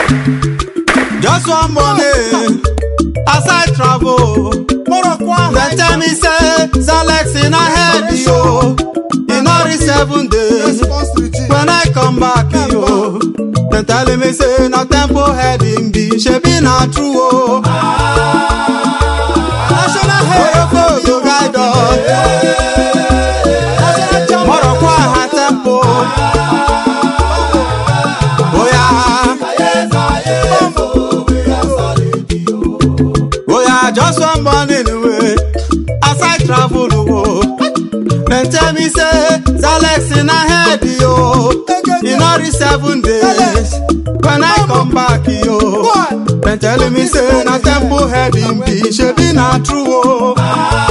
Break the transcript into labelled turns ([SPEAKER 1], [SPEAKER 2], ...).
[SPEAKER 1] Just one morning, as I travel, they tell me say, Zalex in a head, yo. In only 7 days, when I come back, yo. They tell me say, no tempo heading be, she be not true, oh. National head to guide us. Morocco ha tempo. Oh yeah, just one morning away. As I travel, oh. They tell me say, Zalex in a head, yo. In only 7 days, when I come back, yo. They tell me say, na tempo heading be, she be not true, oh.